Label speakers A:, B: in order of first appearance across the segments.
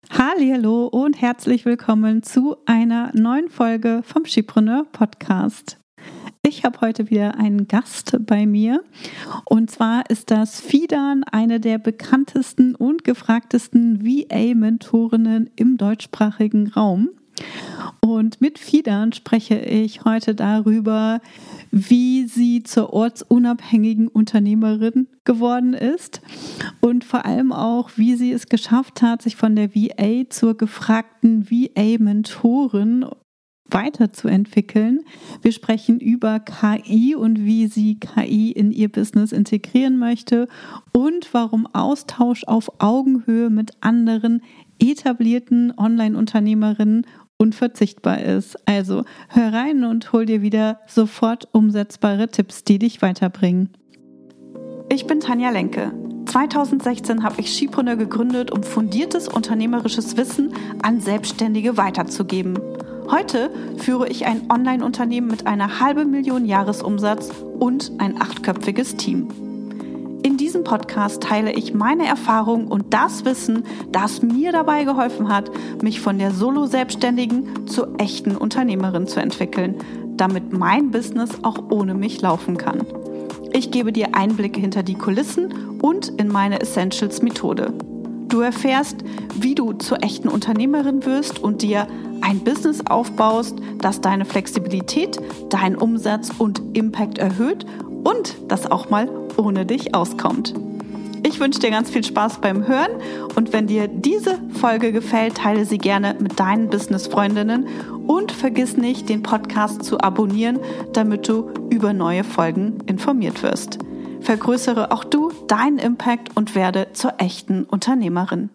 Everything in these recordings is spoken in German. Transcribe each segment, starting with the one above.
A: Hallihallo und herzlich willkommen zu einer neuen Folge vom Skipreneur Podcast. Ich habe heute wieder einen Gast bei mir und zwar ist das Fidan, eine der bekanntesten und gefragtesten VA-Mentorinnen im deutschsprachigen Raum. Und mit Fidan spreche ich heute darüber, wie sie zur ortsunabhängigen Unternehmerin geworden ist und vor allem auch, wie sie es geschafft hat, sich von der VA zur gefragten VA-Mentorin weiterzuentwickeln. Wir sprechen über KI und wie sie KI in ihr Business integrieren möchte und warum Austausch auf Augenhöhe mit anderen etablierten Online-Unternehmerinnen unverzichtbar ist. Also hör rein und hol dir wieder sofort umsetzbare Tipps, die dich weiterbringen. Ich bin Tanja Lenke. 2016 habe ich Skipreneur gegründet, um fundiertes unternehmerisches Wissen an Selbstständige weiterzugeben. Heute führe ich ein Online-Unternehmen mit einer 500.000 Jahresumsatz und ein 8-köpfiges Team. In diesem Podcast teile ich meine Erfahrungen und das Wissen, das mir dabei geholfen hat, mich von der Solo-Selbstständigen zur echten Unternehmerin zu entwickeln, damit mein Business auch ohne mich laufen kann. Ich gebe dir Einblicke hinter die Kulissen und in meine Essentials-Methode. Du erfährst, wie du zur echten Unternehmerin wirst und dir ein Business aufbaust, das deine Flexibilität, deinen Umsatz und Impact erhöht und das auch mal ohne dich auskommt. Ich wünsche dir ganz viel Spaß beim Hören und wenn dir diese Folge gefällt, teile sie gerne mit deinen Business-Freundinnen und vergiss nicht, den Podcast zu abonnieren, damit du über neue Folgen informiert wirst. Vergrößere auch du deinen Impact und werde zur echten Unternehmerin.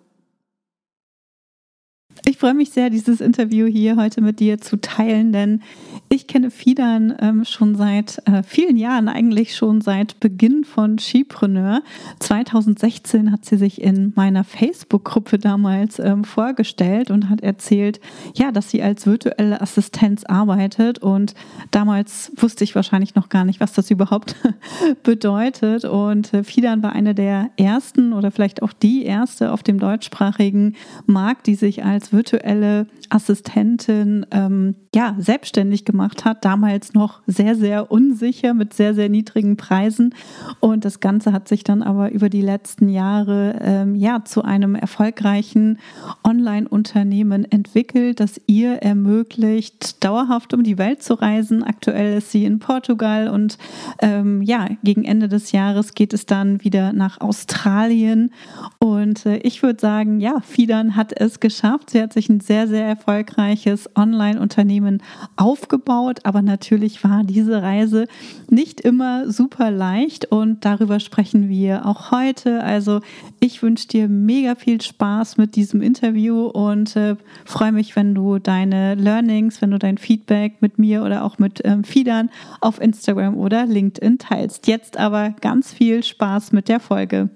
A: Ich freue mich sehr, dieses Interview hier heute mit dir zu teilen, denn ich kenne Fidan schon seit vielen Jahren, eigentlich schon seit Beginn von Skipreneur. 2016 hat sie sich in meiner Facebook-Gruppe damals vorgestellt und hat erzählt, ja, dass sie als virtuelle Assistenz arbeitet und damals wusste ich wahrscheinlich noch gar nicht, was das überhaupt bedeutet und Fidan war eine der ersten oder vielleicht auch die erste auf dem deutschsprachigen Markt, die sich als virtuelle Assistentin selbstständig gemacht hat, damals noch sehr, sehr unsicher mit sehr, sehr niedrigen Preisen und das Ganze hat sich dann aber über die letzten Jahre zu einem erfolgreichen Online-Unternehmen entwickelt, das ihr ermöglicht, dauerhaft um die Welt zu reisen. Aktuell ist sie in Portugal und gegen Ende des Jahres geht es dann wieder nach Australien und ich würde sagen, ja, Fidan hat es geschafft. Sie hat sich ein sehr, sehr erfolgreiches Online-Unternehmen aufgebaut, aber natürlich war diese Reise nicht immer super leicht und darüber sprechen wir auch heute. Also ich wünsche dir mega viel Spaß mit diesem Interview und freue mich, wenn du deine Learnings, wenn du dein Feedback mit mir oder auch mit Fidan auf Instagram oder LinkedIn teilst. Jetzt aber ganz viel Spaß mit der Folge.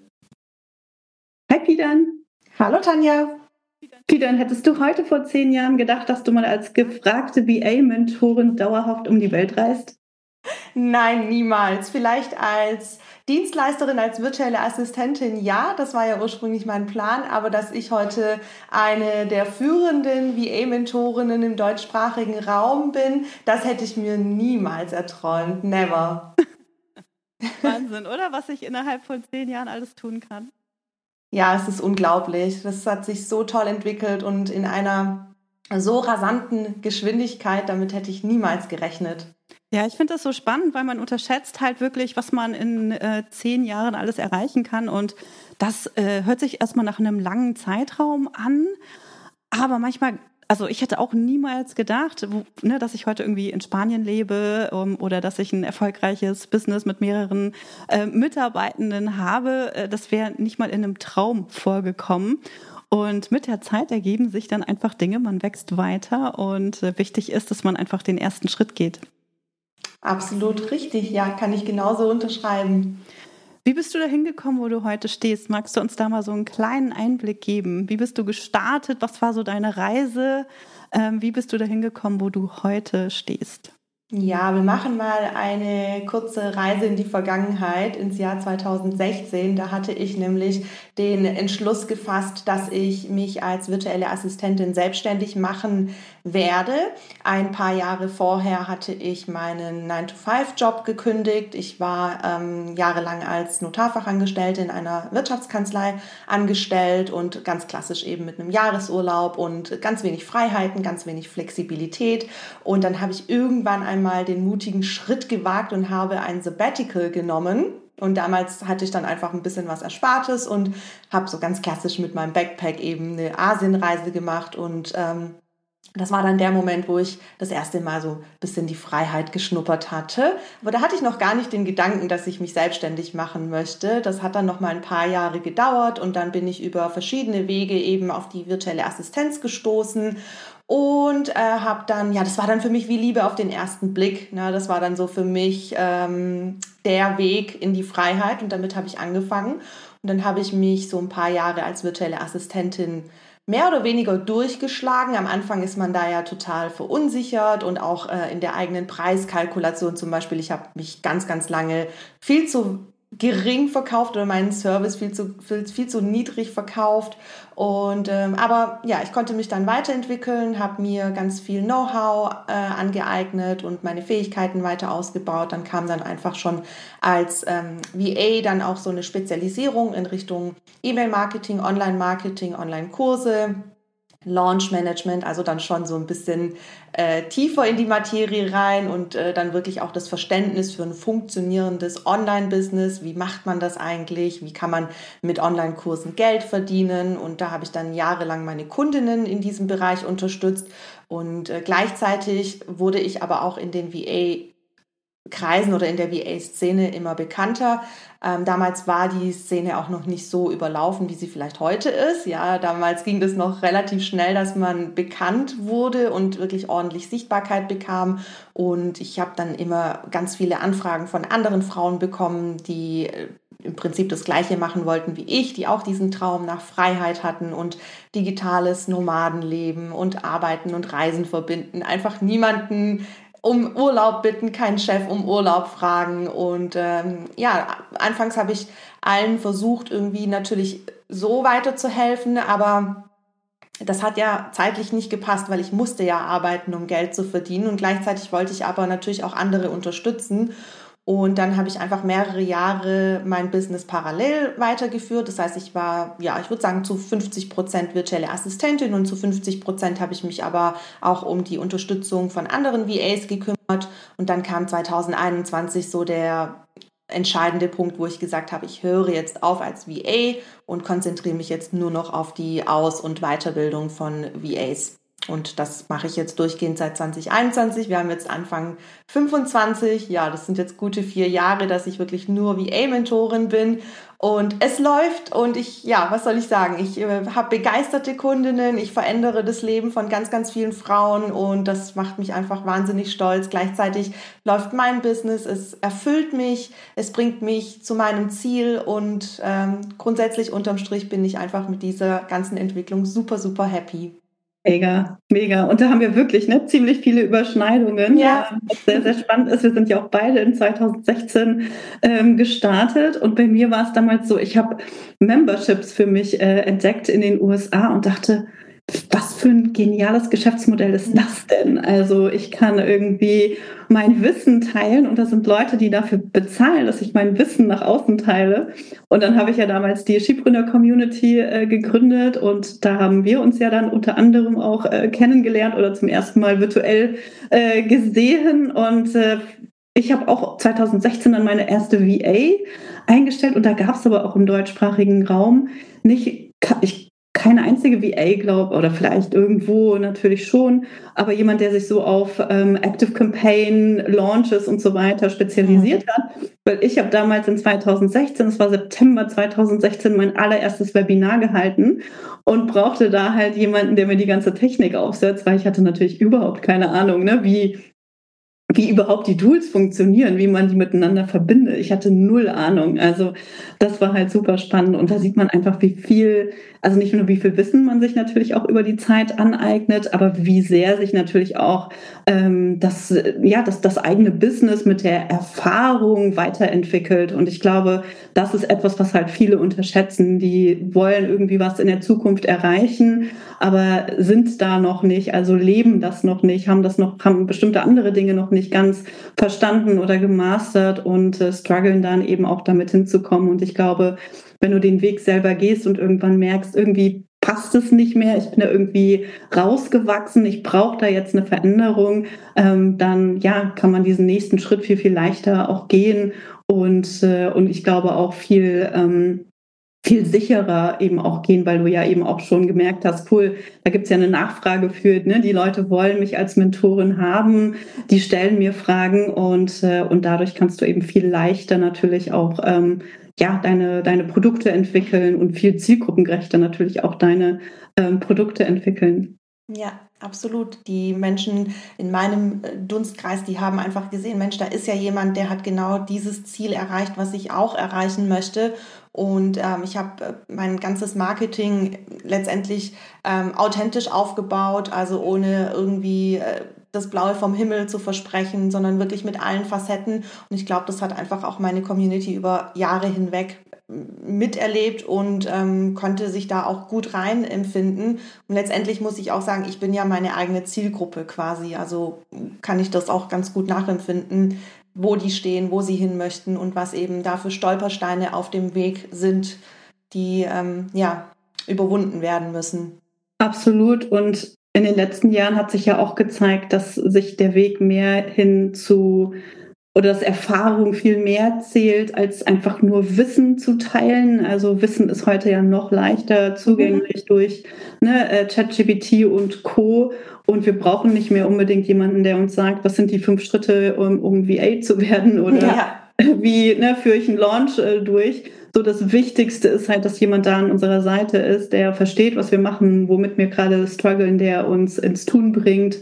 A: Hi Fidan.
B: Hallo Tanja.
A: Fidan, hättest du heute vor 10 Jahren gedacht, dass du mal als gefragte VA-Mentorin dauerhaft um die Welt reist?
B: Nein, niemals. Vielleicht als Dienstleisterin, als virtuelle Assistentin, ja, das war ja ursprünglich mein Plan, aber dass ich heute eine der führenden VA-Mentorinnen im deutschsprachigen Raum bin, das hätte ich mir niemals erträumt. Never.
A: Wahnsinn, oder? Was ich innerhalb von 10 Jahren alles tun kann.
B: Ja, es ist unglaublich. Das hat sich so toll entwickelt und in einer so rasanten Geschwindigkeit, damit hätte ich niemals gerechnet.
A: Ja, ich finde das so spannend, weil man unterschätzt halt wirklich, was man in 10 Jahren alles erreichen kann und das hört sich erstmal nach einem langen Zeitraum an, aber manchmal, also ich hätte auch niemals gedacht, dass ich heute irgendwie in Spanien lebe oder dass ich ein erfolgreiches Business mit mehreren Mitarbeitenden habe. Das wäre nicht mal in einem Traum vorgekommen. Und mit der Zeit ergeben sich dann einfach Dinge, man wächst weiter und wichtig ist, dass man einfach den ersten Schritt geht.
B: Absolut richtig, ja, kann ich genauso unterschreiben.
A: Wie bist du da hingekommen, wo du heute stehst? Magst du uns da mal so einen kleinen Einblick geben? Wie bist du gestartet? Was war so deine Reise? Wie bist du da hingekommen, wo du heute stehst?
B: Ja, wir machen mal eine kurze Reise in die Vergangenheit, ins Jahr 2016. Da hatte ich nämlich den Entschluss gefasst, dass ich mich als virtuelle Assistentin selbstständig machen werde. Ein paar Jahre vorher hatte ich meinen 9-to-5-Job gekündigt. Ich war jahrelang als Notarfachangestellte in einer Wirtschaftskanzlei angestellt und ganz klassisch eben mit einem Jahresurlaub und ganz wenig Freiheiten, ganz wenig Flexibilität. Und dann habe ich irgendwann einmal den mutigen Schritt gewagt und habe ein Sabbatical genommen. Und damals hatte ich dann einfach ein bisschen was Erspartes und habe so ganz klassisch mit meinem Backpack eben eine Asienreise gemacht. Und das war dann der Moment, wo ich das erste Mal so ein bisschen die Freiheit geschnuppert hatte. Aber da hatte ich noch gar nicht den Gedanken, dass ich mich selbstständig machen möchte. Das hat dann noch mal ein paar Jahre gedauert und dann bin ich über verschiedene Wege eben auf die virtuelle Assistenz gestoßen. Und habe dann, ja, das war dann für mich wie Liebe auf den ersten Blick. Ne? Das war dann so für mich der Weg in die Freiheit und damit habe ich angefangen. Und dann habe ich mich so ein paar Jahre als virtuelle Assistentin mehr oder weniger durchgeschlagen. Am Anfang ist man da ja total verunsichert und auch in der eigenen Preiskalkulation zum Beispiel. Ich habe mich ganz, ganz lange viel zu gering verkauft oder meinen Service viel zu niedrig verkauft. Und aber ja, ich konnte mich dann weiterentwickeln, habe mir ganz viel Know-how angeeignet und meine Fähigkeiten weiter ausgebaut. Dann kam dann einfach schon als VA dann auch so eine Spezialisierung in Richtung E-Mail-Marketing, Online-Marketing, Online-Kurse, Launch-Management, also dann schon so ein bisschen tiefer in die Materie rein und dann wirklich auch das Verständnis für ein funktionierendes Online-Business. Wie macht man das eigentlich? Wie kann man mit Online-Kursen Geld verdienen? Und da habe ich dann jahrelang meine Kundinnen in diesem Bereich unterstützt und gleichzeitig wurde ich aber auch in den VA-Kreisen oder in der VA-Szene immer bekannter. Damals war die Szene auch noch nicht so überlaufen, wie sie vielleicht heute ist. Ja, damals ging das noch relativ schnell, dass man bekannt wurde und wirklich ordentlich Sichtbarkeit bekam. Und ich habe dann immer ganz viele Anfragen von anderen Frauen bekommen, die im Prinzip das Gleiche machen wollten wie ich, die auch diesen Traum nach Freiheit hatten und digitales Nomadenleben und Arbeiten und Reisen verbinden. Einfach niemanden um Urlaub bitten, keinen Chef um Urlaub fragen. Und ja, anfangs habe ich allen versucht, irgendwie natürlich so weiterzuhelfen, aber das hat ja zeitlich nicht gepasst, weil ich musste ja arbeiten, um Geld zu verdienen. Und gleichzeitig wollte ich aber natürlich auch andere unterstützen. Und dann habe ich einfach mehrere Jahre mein Business parallel weitergeführt. Das heißt, ich war, ja, ich würde sagen, zu 50% virtuelle Assistentin und zu 50% habe ich mich aber auch um die Unterstützung von anderen VAs gekümmert. Und dann kam 2021 so der entscheidende Punkt, wo ich gesagt habe, ich höre jetzt auf als VA und konzentriere mich jetzt nur noch auf die Aus- und Weiterbildung von VAs. Und das mache ich jetzt durchgehend seit 2021. Wir haben jetzt Anfang 25. Ja, das sind jetzt gute 4 Jahre, dass ich wirklich nur VA-Mentorin bin. Und es läuft und was soll ich sagen? Ich habe begeisterte Kundinnen. Ich verändere das Leben von ganz, ganz vielen Frauen und das macht mich einfach wahnsinnig stolz. Gleichzeitig läuft mein Business, es erfüllt mich, es bringt mich zu meinem Ziel und grundsätzlich unterm Strich bin ich einfach mit dieser ganzen Entwicklung super, super happy.
A: Mega, mega. Und da haben wir wirklich ziemlich viele Überschneidungen.
B: Ja.
A: Was sehr, sehr spannend ist. Wir sind ja auch beide in 2016 gestartet. Und bei mir war es damals so, ich habe Memberships für mich entdeckt in den USA und dachte, was für ein geniales Geschäftsmodell ist das denn? Also ich kann irgendwie mein Wissen teilen und da sind Leute, die dafür bezahlen, dass ich mein Wissen nach außen teile. Und dann habe ich ja damals die Skipreneur Community gegründet und da haben wir uns ja dann unter anderem auch kennengelernt oder zum ersten Mal virtuell gesehen und ich habe auch 2016 dann meine erste VA eingestellt und da gab es aber auch im deutschsprachigen Raum keine einzige VA, glaube, oder vielleicht irgendwo natürlich schon, aber jemand, der sich so auf Active Campaign, Launches und so weiter spezialisiert hat. Weil ich habe damals in 2016, es war September 2016, mein allererstes Webinar gehalten und brauchte da halt jemanden, der mir die ganze Technik aufsetzt, weil ich hatte natürlich überhaupt keine Ahnung, wie wie überhaupt die Tools funktionieren, wie man die miteinander verbindet. Ich hatte null Ahnung. Also das war halt super spannend. Und da sieht man einfach, wie viel, also nicht nur wie viel Wissen man sich natürlich auch über die Zeit aneignet, aber wie sehr sich natürlich auch das eigene Business mit der Erfahrung weiterentwickelt. Und ich glaube, das ist etwas, was halt viele unterschätzen. Die wollen irgendwie was in der Zukunft erreichen, aber sind da noch nicht, also leben das noch nicht, haben bestimmte andere Dinge noch nicht ganz verstanden oder gemastert und strugglen dann eben auch damit hinzukommen. Und ich glaube, wenn du den Weg selber gehst und irgendwann merkst, irgendwie passt es nicht mehr, ich bin da irgendwie rausgewachsen, ich brauche da jetzt eine Veränderung, dann ja, kann man diesen nächsten Schritt viel, viel leichter auch gehen und ich glaube auch viel sicherer eben auch gehen, weil du ja eben auch schon gemerkt hast, cool, da gibt's ja eine Nachfrage für, ne? Die Leute wollen mich als Mentorin haben, die stellen mir Fragen und dadurch kannst du eben viel leichter natürlich auch deine Produkte entwickeln und viel zielgruppengerechter natürlich auch deine Produkte entwickeln.
B: Ja, absolut. Die Menschen in meinem Dunstkreis, die haben einfach gesehen, Mensch, da ist ja jemand, der hat genau dieses Ziel erreicht, was ich auch erreichen möchte. Und ich habe mein ganzes Marketing letztendlich authentisch aufgebaut, also ohne irgendwie das Blaue vom Himmel zu versprechen, sondern wirklich mit allen Facetten. Und ich glaube, das hat einfach auch meine Community über Jahre hinweg miterlebt und konnte sich da auch gut rein empfinden. Und letztendlich muss ich auch sagen, ich bin ja meine eigene Zielgruppe quasi. Also kann ich das auch ganz gut nachempfinden, wo die stehen, wo sie hin möchten und was eben da für Stolpersteine auf dem Weg sind, die überwunden werden müssen.
A: Absolut. Und in den letzten Jahren hat sich ja auch gezeigt, dass sich der Weg mehr hin zu oder dass Erfahrung viel mehr zählt, als einfach nur Wissen zu teilen. Also Wissen ist heute ja noch leichter zugänglich durch ChatGPT und Co. Und wir brauchen nicht mehr unbedingt jemanden, der uns sagt, was sind die 5 Schritte, um VA zu werden oder wie führe ich einen Launch durch. So, das Wichtigste ist halt, dass jemand da an unserer Seite ist, der versteht, was wir machen, womit wir gerade strugglen, der uns ins Tun bringt.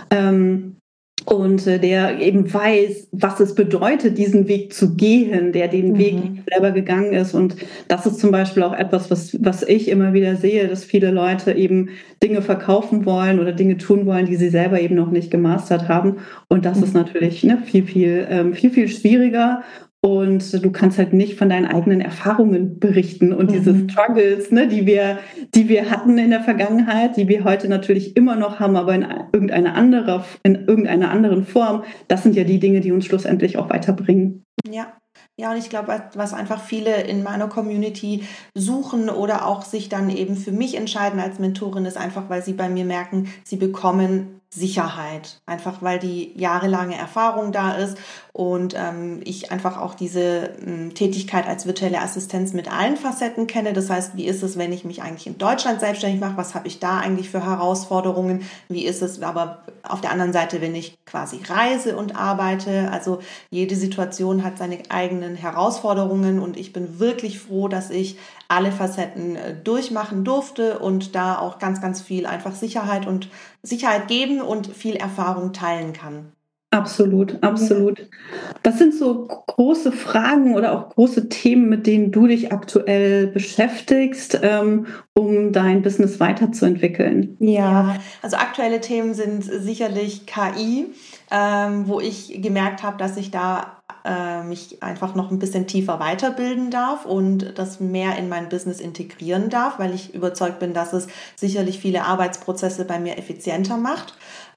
A: Und der eben weiß, was es bedeutet, diesen Weg zu gehen, der den Weg selber gegangen ist. Und das ist zum Beispiel auch etwas, was ich immer wieder sehe, dass viele Leute eben Dinge verkaufen wollen oder Dinge tun wollen, die sie selber eben noch nicht gemastert haben. Und das ist natürlich viel schwieriger. Und du kannst halt nicht von deinen eigenen Erfahrungen berichten und diese Struggles, die wir hatten in der Vergangenheit, die wir heute natürlich immer noch haben, aber in irgendeiner anderen Form. Das sind ja die Dinge, die uns schlussendlich auch weiterbringen.
B: Ja, und ich glaube, was einfach viele in meiner Community suchen oder auch sich dann eben für mich entscheiden als Mentorin, ist einfach, weil sie bei mir merken, sie bekommen Sicherheit. Einfach weil die jahrelange Erfahrung da ist und ich einfach auch diese Tätigkeit als virtuelle Assistenz mit allen Facetten kenne. Das heißt, wie ist es, wenn ich mich eigentlich in Deutschland selbstständig mache? Was habe ich da eigentlich für Herausforderungen? Wie ist es aber auf der anderen Seite, wenn ich quasi reise und arbeite? Also jede Situation hat seine eigenen Herausforderungen und ich bin wirklich froh, dass ich alle Facetten durchmachen durfte und da auch ganz, ganz viel einfach Sicherheit geben und viel Erfahrung teilen kann.
A: Absolut, absolut. Ja. Was sind so große Fragen oder auch große Themen, mit denen du dich aktuell beschäftigst, um dein Business weiterzuentwickeln?
B: Ja, also aktuelle Themen sind sicherlich KI, wo ich gemerkt habe, dass ich da mich einfach noch ein bisschen tiefer weiterbilden darf und das mehr in mein Business integrieren darf, weil ich überzeugt bin, dass es sicherlich viele Arbeitsprozesse bei mir effizienter macht,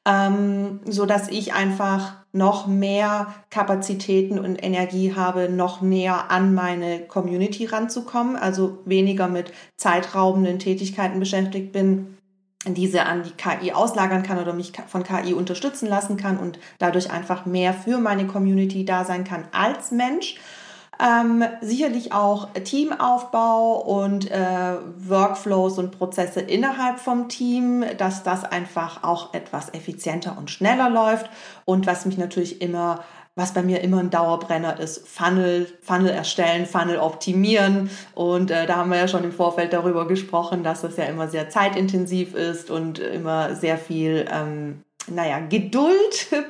B: so dass ich einfach noch mehr Kapazitäten und Energie habe, noch näher an meine Community ranzukommen, also weniger mit zeitraubenden Tätigkeiten beschäftigt bin, diese an die KI auslagern kann oder mich von KI unterstützen lassen kann und dadurch einfach mehr für meine Community da sein kann als Mensch. Sicherlich auch Teamaufbau und Workflows und Prozesse innerhalb vom Team, dass das einfach auch etwas effizienter und schneller läuft und was bei mir immer ein Dauerbrenner ist, Funnel erstellen, Funnel optimieren und da haben wir ja schon im Vorfeld darüber gesprochen, dass das ja immer sehr zeitintensiv ist und immer sehr viel Geduld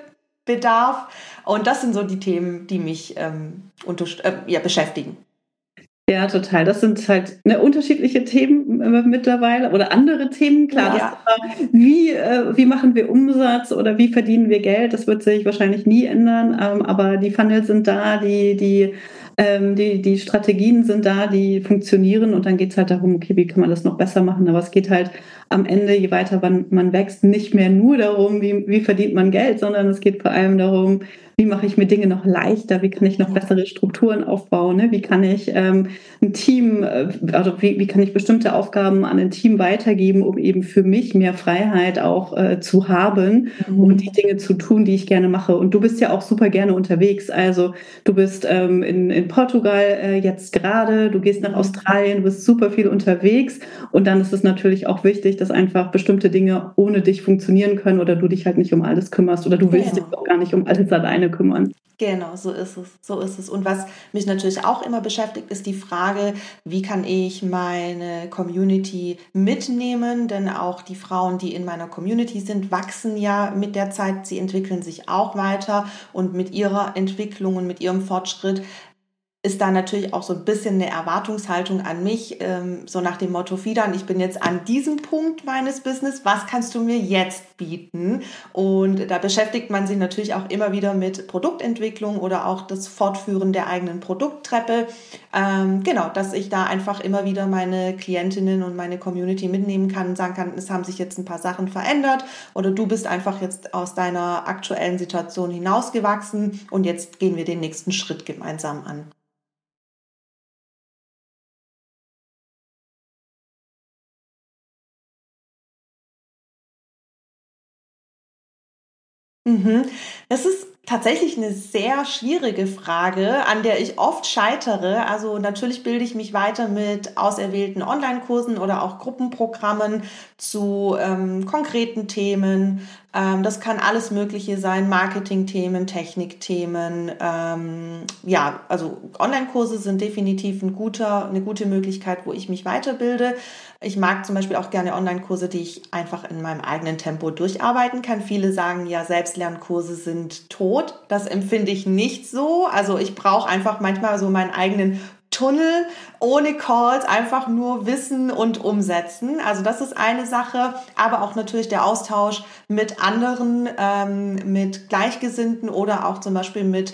B: bedarf. Und das sind so die Themen, die mich beschäftigen.
A: Ja, total. Das sind halt unterschiedliche Themen mittlerweile oder andere Themen. Klar,
B: Ja.
A: wie machen wir Umsatz oder wie verdienen wir Geld? Das wird sich wahrscheinlich nie ändern. Aber die Funnels sind da, die Strategien sind da, die funktionieren. Und dann geht es halt darum, okay, wie kann man das noch besser machen? Aber es geht halt am Ende, je weiter man wächst, nicht mehr nur darum, wie verdient man Geld, sondern es geht vor allem darum, wie mache ich mir Dinge noch leichter, wie kann ich noch bessere Strukturen aufbauen, ne? Wie kann ich ein Team, also wie kann ich bestimmte Aufgaben an ein Team weitergeben, um eben für mich mehr Freiheit auch zu haben und die Dinge zu tun, die ich gerne mache. Und du bist ja auch super gerne unterwegs. Also du bist in Portugal jetzt gerade, du gehst nach Australien, du bist super viel unterwegs und dann ist es natürlich auch wichtig, dass einfach bestimmte Dinge ohne dich funktionieren können oder du dich halt nicht um alles kümmerst oder du willst dich auch gar nicht um alles alleine kümmern.
B: Genau, so ist es. Und was mich natürlich auch immer beschäftigt, ist die Frage, wie kann ich meine Community mitnehmen? Denn auch die Frauen, die in meiner Community sind, wachsen ja mit der Zeit. Sie entwickeln sich auch weiter und mit ihrer Entwicklung und mit ihrem Fortschritt ist da natürlich auch so ein bisschen eine Erwartungshaltung an mich, so nach dem Motto, Fidan, ich bin jetzt an diesem Punkt meines Business, was kannst du mir jetzt bieten? Und da beschäftigt man sich natürlich auch immer wieder mit Produktentwicklung oder auch das Fortführen der eigenen Produkttreppe. Genau, dass ich da einfach immer wieder meine Klientinnen und meine Community mitnehmen kann und sagen kann, es haben sich jetzt ein paar Sachen verändert oder du bist einfach jetzt aus deiner aktuellen Situation hinausgewachsen und jetzt gehen wir den nächsten Schritt gemeinsam an. Das ist tatsächlich eine sehr schwierige Frage, an der ich oft scheitere. Also natürlich bilde ich mich weiter mit auserwählten Online-Kursen oder auch Gruppenprogrammen zu konkreten Themen. Das kann alles Mögliche sein, Marketing-Themen, Technik-Themen. Also Online-Kurse sind definitiv eine gute Möglichkeit, wo ich mich weiterbilde. Ich mag zum Beispiel auch gerne Online-Kurse, die ich einfach in meinem eigenen Tempo durcharbeiten kann. Viele sagen ja, Selbstlernkurse sind tot. Das empfinde ich nicht so. Also ich brauche einfach manchmal so meinen eigenen Tunnel ohne Calls, einfach nur Wissen und umsetzen. Also das ist eine Sache, aber auch natürlich der Austausch mit anderen, mit Gleichgesinnten oder auch zum Beispiel mit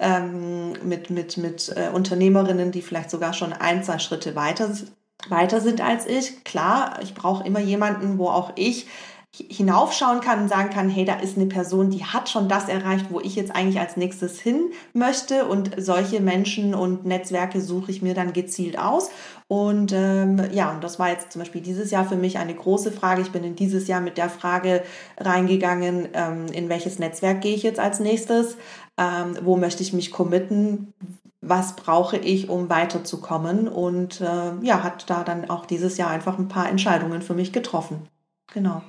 B: Unternehmerinnen, die vielleicht sogar schon ein, zwei Schritte weiter sind als ich. Klar, ich brauche immer jemanden, wo auch ich hinaufschauen kann und sagen kann, hey, da ist eine Person, die hat schon das erreicht, wo ich jetzt eigentlich als nächstes hin möchte und solche Menschen und Netzwerke suche ich mir dann gezielt aus und und das war jetzt zum Beispiel dieses Jahr für mich eine große Frage. Ich bin in dieses Jahr mit der Frage reingegangen, in welches Netzwerk gehe ich jetzt als nächstes, wo möchte ich mich committen, was brauche ich, um weiterzukommen und hat da dann auch dieses Jahr einfach ein paar Entscheidungen für mich getroffen. Genau.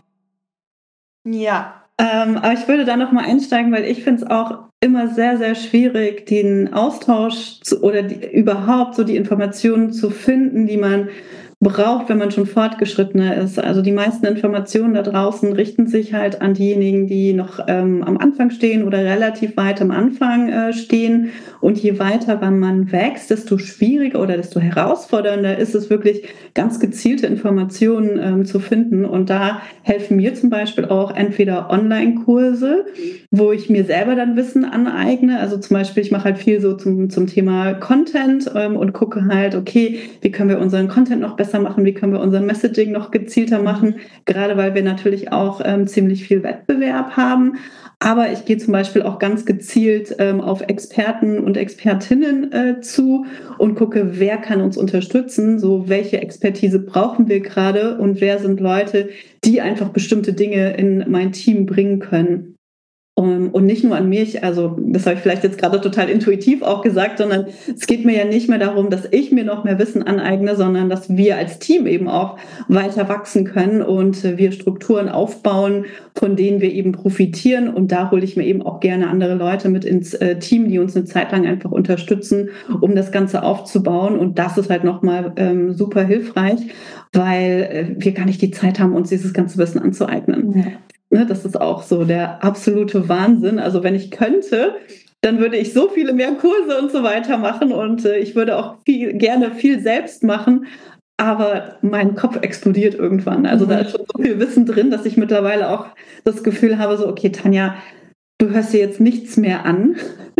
B: Ja.
A: Aber ich würde da noch mal einsteigen, weil ich finde es auch immer sehr, sehr schwierig, den Austausch überhaupt so die Informationen zu finden, die man braucht, wenn man schon fortgeschrittener ist. Also die meisten Informationen da draußen richten sich halt an diejenigen, die noch am Anfang stehen oder relativ weit am Anfang stehen. Und je weiter man wächst, desto schwieriger oder desto herausfordernder ist es wirklich, ganz gezielte Informationen zu finden. Und da helfen mir zum Beispiel auch entweder Online-Kurse, wo ich mir selber dann Wissen aneigne. Also zum Beispiel, ich mache halt viel so zum Thema Content und gucke halt, okay, wie können wir unseren Content noch besser machen, wie können wir unser Messaging noch gezielter machen, gerade weil wir natürlich auch ziemlich viel Wettbewerb haben. Aber ich gehe zum Beispiel auch ganz gezielt auf Experten und Expertinnen zu und gucke, wer kann uns unterstützen, so welche Expertise brauchen wir gerade und wer sind Leute, die einfach bestimmte Dinge in mein Team bringen können. Und nicht nur an mich, also das habe ich vielleicht jetzt gerade total intuitiv auch gesagt, sondern es geht mir ja nicht mehr darum, dass ich mir noch mehr Wissen aneigne, sondern dass wir als Team eben auch weiter wachsen können und wir Strukturen aufbauen, von denen wir eben profitieren. Und da hole ich mir eben auch gerne andere Leute mit ins Team, die uns eine Zeit lang einfach unterstützen, um das Ganze aufzubauen. Und das ist halt nochmal super hilfreich, weil wir gar nicht die Zeit haben, uns dieses ganze Wissen anzueignen. Ja. ne, das ist auch so der absolute Wahnsinn. Also wenn ich könnte, dann würde ich so viele mehr Kurse und so weiter machen und ich würde auch gerne viel selbst machen. Aber mein Kopf explodiert irgendwann. Also da ist schon so viel Wissen drin, dass ich mittlerweile auch das Gefühl habe, so, okay, Tanja, du hörst dir jetzt nichts mehr an,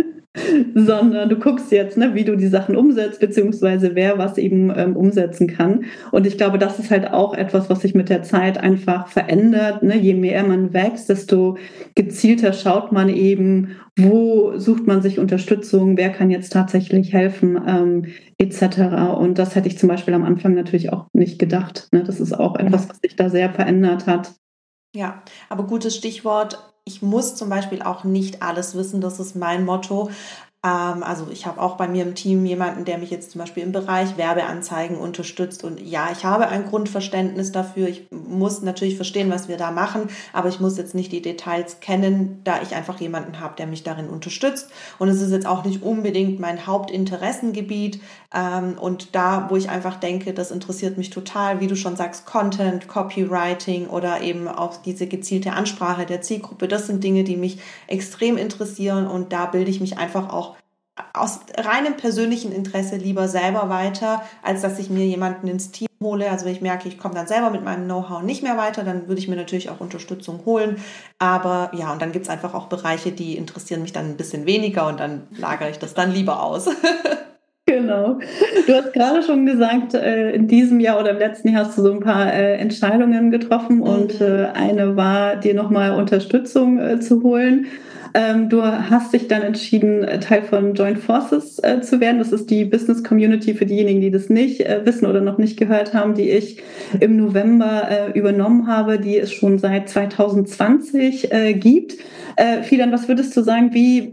A: sondern du guckst jetzt, ne, wie du die Sachen umsetzt, beziehungsweise wer was eben umsetzen kann. Und ich glaube, das ist halt auch etwas, was sich mit der Zeit einfach verändert. Ne? Je mehr man wächst, desto gezielter schaut man eben, wo sucht man sich Unterstützung, wer kann jetzt tatsächlich helfen, etc. Und das hätte ich zum Beispiel am Anfang natürlich auch nicht gedacht. Ne? Das ist auch etwas, was sich da sehr verändert hat.
B: Ja, aber gutes Stichwort. Ich muss zum Beispiel auch nicht alles wissen, das ist mein Motto. Also ich habe auch bei mir im Team jemanden, der mich jetzt zum Beispiel im Bereich Werbeanzeigen unterstützt. Und ja, ich habe ein Grundverständnis dafür. Ich muss natürlich verstehen, was wir da machen, aber ich muss jetzt nicht die Details kennen, da ich einfach jemanden habe, der mich darin unterstützt. Und es ist jetzt auch nicht unbedingt mein Hauptinteressengebiet. Und da, wo ich einfach denke, das interessiert mich total, wie du schon sagst, Content, Copywriting oder eben auch diese gezielte Ansprache der Zielgruppe, das sind Dinge, die mich extrem interessieren und da bilde ich mich einfach auch aus reinem persönlichen Interesse lieber selber weiter, als dass ich mir jemanden ins Team hole. Also wenn ich merke, ich komme dann selber mit meinem Know-how nicht mehr weiter, dann würde ich mir natürlich auch Unterstützung holen. Aber ja, und dann gibt es einfach auch Bereiche, die interessieren mich dann ein bisschen weniger und dann lagere ich das dann lieber aus.
A: Genau. Du hast gerade schon gesagt, in diesem Jahr oder im letzten Jahr hast du so ein paar Entscheidungen getroffen und eine war, dir nochmal Unterstützung zu holen. Du hast dich dann entschieden, Teil von Joint Forces zu werden. Das ist die Business Community für diejenigen, die das nicht wissen oder noch nicht gehört haben, die ich im November übernommen habe, die es schon seit 2020 gibt. Fidan, was würdest du sagen,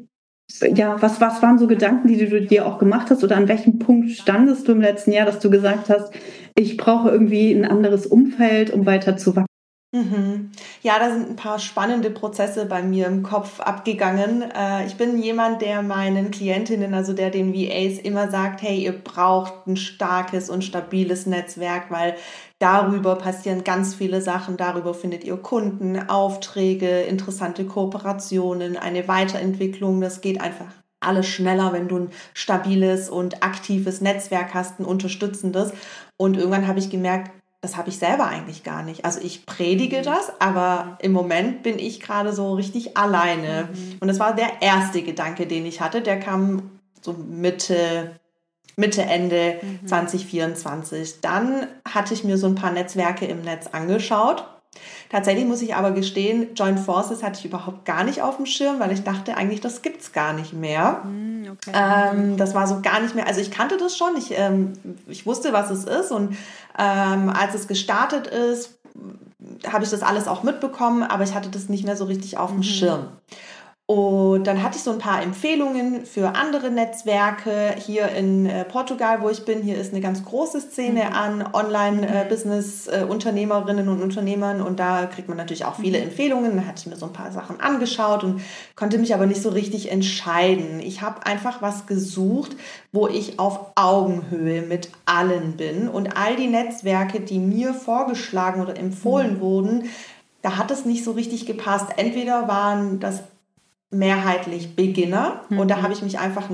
A: was waren so Gedanken, die du dir auch gemacht hast oder an welchem Punkt standest du im letzten Jahr, dass du gesagt hast, ich brauche irgendwie ein anderes Umfeld, um weiter zu wachsen?
B: Ja, da sind ein paar spannende Prozesse bei mir im Kopf abgegangen. Ich bin jemand, der meinen Klientinnen, also der den VAs immer sagt, hey, ihr braucht ein starkes und stabiles Netzwerk, weil darüber passieren ganz viele Sachen. Darüber findet ihr Kunden, Aufträge, interessante Kooperationen, eine Weiterentwicklung. Das geht einfach alles schneller, wenn du ein stabiles und aktives Netzwerk hast, ein unterstützendes. Und irgendwann habe ich gemerkt, das habe ich selber eigentlich gar nicht. Also ich predige das, aber im Moment bin ich gerade so richtig alleine. Und das war der erste Gedanke, den ich hatte. Der kam so Mitte, Ende 2024. Dann hatte ich mir so ein paar Netzwerke im Netz angeschaut. Tatsächlich muss ich aber gestehen, Joint Forces hatte ich überhaupt gar nicht auf dem Schirm, weil ich dachte eigentlich, das gibt's gar nicht mehr. Okay. Das war so gar nicht mehr, also ich kannte das schon, ich wusste, was es ist und als es gestartet ist, habe ich das alles auch mitbekommen, aber ich hatte das nicht mehr so richtig auf dem Schirm. Und dann hatte ich so ein paar Empfehlungen für andere Netzwerke hier in Portugal, wo ich bin. Hier ist eine ganz große Szene an Online-Business-Unternehmerinnen und Unternehmern und da kriegt man natürlich auch viele Empfehlungen. Da hatte ich mir so ein paar Sachen angeschaut und konnte mich aber nicht so richtig entscheiden. Ich habe einfach was gesucht, wo ich auf Augenhöhe mit allen bin und all die Netzwerke, die mir vorgeschlagen oder empfohlen wurden, da hat es nicht so richtig gepasst. Entweder waren das mehrheitlich Beginner und da habe ich mich einfach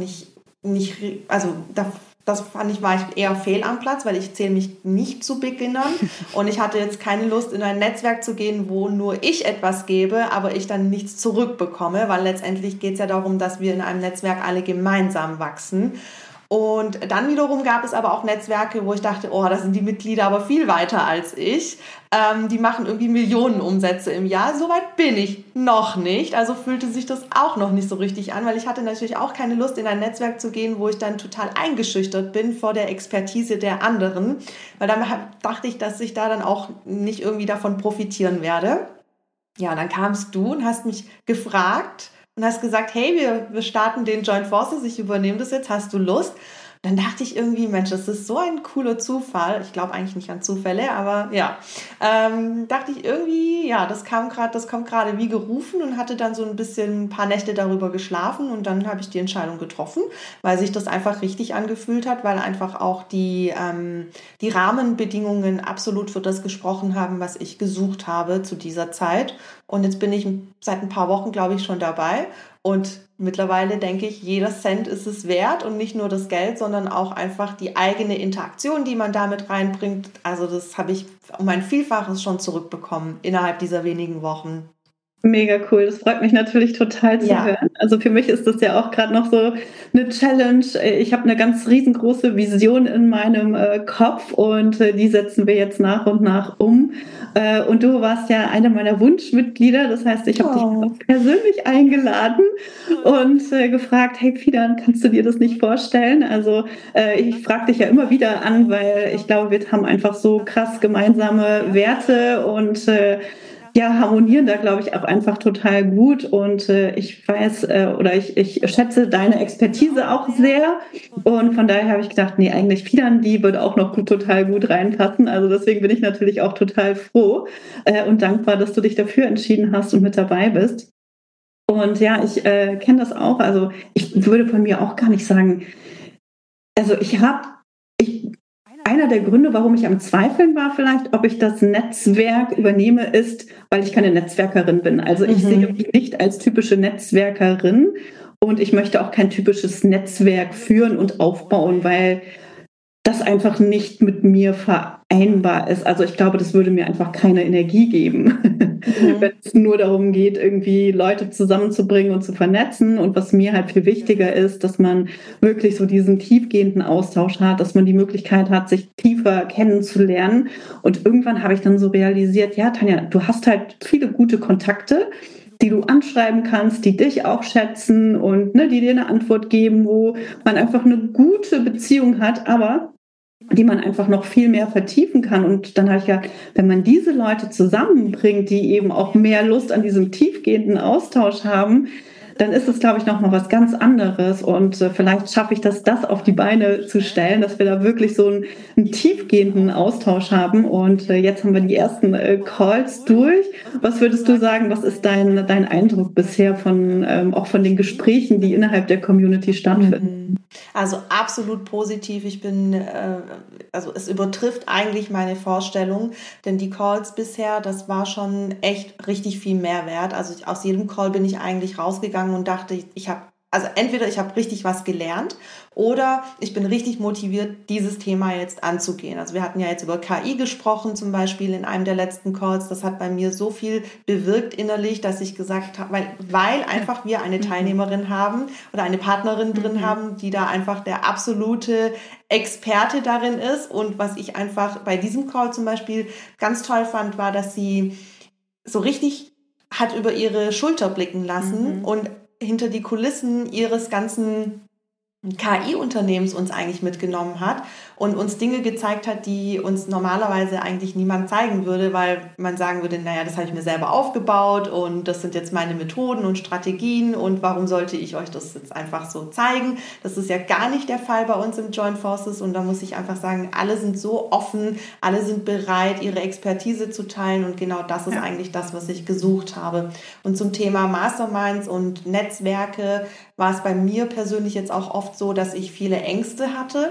B: das fand ich, war ich eher fehl am Platz, weil ich zähle mich nicht zu Beginnern und ich hatte jetzt keine Lust, in ein Netzwerk zu gehen, wo nur ich etwas gebe, aber ich dann nichts zurückbekomme, weil letztendlich geht es ja darum, dass wir in einem Netzwerk alle gemeinsam wachsen. Und dann wiederum gab es aber auch Netzwerke, wo ich dachte, oh, da sind die Mitglieder aber viel weiter als ich. Die machen irgendwie Millionen Umsätze im Jahr. Soweit bin ich noch nicht. Also fühlte sich das auch noch nicht so richtig an, weil ich hatte natürlich auch keine Lust, in ein Netzwerk zu gehen, wo ich dann total eingeschüchtert bin vor der Expertise der anderen. Weil dann dachte ich, dass ich da dann auch nicht irgendwie davon profitieren werde. Ja, und dann kamst du und hast mich gefragt, und hast gesagt, hey, wir starten den Joint Forces, ich übernehme das jetzt, hast du Lust? Dann dachte ich irgendwie, Mensch, das ist so ein cooler Zufall. Ich glaube eigentlich nicht an Zufälle, aber ja. Dachte ich irgendwie, ja, das kommt gerade wie gerufen und hatte dann so ein paar Nächte darüber geschlafen und dann habe ich die Entscheidung getroffen, weil sich das einfach richtig angefühlt hat, weil einfach auch die Rahmenbedingungen absolut für das gesprochen haben, was ich gesucht habe zu dieser Zeit. Und jetzt bin ich seit ein paar Wochen, glaube ich, schon dabei. Und mittlerweile denke ich, jeder Cent ist es wert und nicht nur das Geld, sondern auch einfach die eigene Interaktion, die man damit reinbringt. Also das habe ich um ein Vielfaches schon zurückbekommen innerhalb dieser wenigen Wochen.
A: Mega cool, das freut mich natürlich total zu hören. Also für mich ist das ja auch gerade noch so eine Challenge. Ich habe eine ganz riesengroße Vision in meinem Kopf und die setzen wir jetzt nach und nach um. Und du warst ja eine meiner Wunschmitglieder, das heißt, ich habe dich auch persönlich eingeladen und gefragt, hey Fidan, kannst du dir das nicht vorstellen? Also ich frage dich ja immer wieder an, weil ich glaube, wir haben einfach so krass gemeinsame Werte und ja, harmonieren da, glaube ich, auch einfach total gut. Und ich weiß oder ich schätze deine Expertise auch sehr. Und von daher habe ich gedacht, nee, eigentlich Fidan, die würde auch noch total gut reinpassen. Also deswegen bin ich natürlich auch total froh und dankbar, dass du dich dafür entschieden hast und mit dabei bist. Und ja, ich kenne das auch. Also ich würde von mir auch gar nicht sagen, also einer der Gründe, warum ich am Zweifeln war vielleicht, ob ich das Netzwerk übernehme, ist, weil ich keine Netzwerkerin bin. Also ich sehe mich nicht als typische Netzwerkerin und ich möchte auch kein typisches Netzwerk führen und aufbauen, weil das einfach nicht mit mir vereinbar ist. Also ich glaube, das würde mir einfach keine Energie geben, wenn es nur darum geht, irgendwie Leute zusammenzubringen und zu vernetzen. Und was mir halt viel wichtiger ist, dass man wirklich so diesen tiefgehenden Austausch hat, dass man die Möglichkeit hat, sich tiefer kennenzulernen. Und irgendwann habe ich dann so realisiert, ja, Tanja, du hast halt viele gute Kontakte, die du anschreiben kannst, die dich auch schätzen und ne, die dir eine Antwort geben, wo man einfach eine gute Beziehung hat, aber die man einfach noch viel mehr vertiefen kann. Und dann habe ich ja, wenn man diese Leute zusammenbringt, die eben auch mehr Lust an diesem tiefgehenden Austausch haben, dann ist es, glaube ich, noch mal was ganz anderes. Und vielleicht schaffe ich das auf die Beine zu stellen, dass wir da wirklich so einen tiefgehenden Austausch haben. Und jetzt haben wir die ersten Calls durch. Was würdest du sagen, was ist dein Eindruck bisher von auch von den Gesprächen, die innerhalb der Community stattfinden?
B: Also absolut positiv. Also es übertrifft eigentlich meine Vorstellung, denn die Calls bisher, das war schon echt richtig viel Mehrwert. Also aus jedem Call bin ich eigentlich rausgegangen und dachte, entweder ich habe richtig was gelernt oder ich bin richtig motiviert, dieses Thema jetzt anzugehen. Also wir hatten ja jetzt über KI gesprochen, zum Beispiel in einem der letzten Calls. Das hat bei mir so viel bewirkt innerlich, dass ich gesagt habe, weil einfach wir eine Teilnehmerin haben oder eine Partnerin drin haben, die da einfach der absolute Experte darin ist. Und was ich einfach bei diesem Call zum Beispiel ganz toll fand, war, dass sie so richtig hat über ihre Schulter blicken lassen und hinter die Kulissen ihres ganzen KI-Unternehmens uns eigentlich mitgenommen hat und uns Dinge gezeigt hat, die uns normalerweise eigentlich niemand zeigen würde, weil man sagen würde, naja, das habe ich mir selber aufgebaut und das sind jetzt meine Methoden und Strategien und warum sollte ich euch das jetzt einfach so zeigen? Das ist ja gar nicht der Fall bei uns im Joint Forces und da muss ich einfach sagen, alle sind so offen, alle sind bereit, ihre Expertise zu teilen und genau das ist eigentlich das, was ich gesucht habe. Und zum Thema Masterminds und Netzwerke war es bei mir persönlich jetzt auch oft so, dass ich viele Ängste hatte,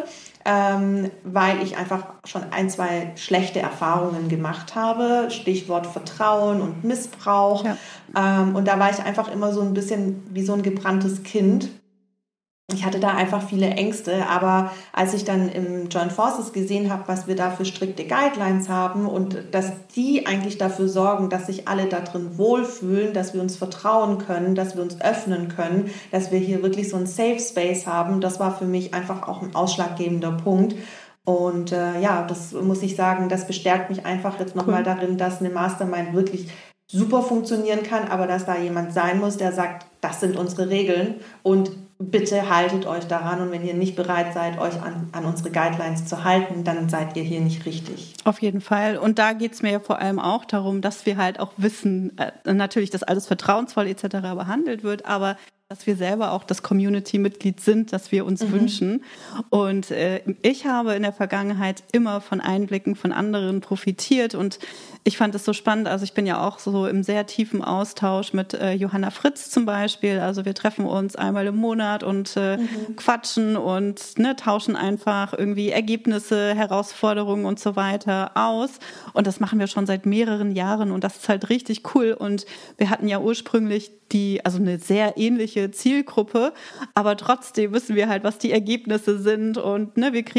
B: weil ich einfach schon 1, 2 schlechte Erfahrungen gemacht habe. Stichwort Vertrauen und Missbrauch. Ja. Und da war ich einfach immer so ein bisschen wie so ein gebranntes Kind. Ich hatte da einfach viele Ängste, aber als ich dann im Joint Forces gesehen habe, was wir da für strikte Guidelines haben und dass die eigentlich dafür sorgen, dass sich alle da drin wohlfühlen, dass wir uns vertrauen können, dass wir uns öffnen können, dass wir hier wirklich so ein Safe Space haben, das war für mich einfach auch ein ausschlaggebender Punkt. Und das muss ich sagen, das bestärkt mich einfach jetzt nochmal darin, dass eine Mastermind wirklich super funktionieren kann, aber dass da jemand sein muss, der sagt, das sind unsere Regeln und bitte haltet euch daran und wenn ihr nicht bereit seid, euch an unsere Guidelines zu halten, dann seid ihr hier nicht richtig.
A: Auf jeden Fall. Und da geht es mir ja vor allem auch darum, dass wir halt auch wissen, natürlich, dass alles vertrauensvoll etc. behandelt wird, aber dass wir selber auch das Community-Mitglied sind, das wir uns wünschen. Und ich habe in der Vergangenheit immer von Einblicken von anderen profitiert und ich fand es so spannend. Also ich bin ja auch so im sehr tiefen Austausch mit Johanna Fritz zum Beispiel. Also wir treffen uns einmal im Monat und quatschen und tauschen einfach irgendwie Ergebnisse, Herausforderungen und so weiter aus. Und das machen wir schon seit mehreren Jahren und das ist halt richtig cool. Und wir hatten ja ursprünglich also eine sehr ähnliche Zielgruppe, aber trotzdem wissen wir halt, was die Ergebnisse sind und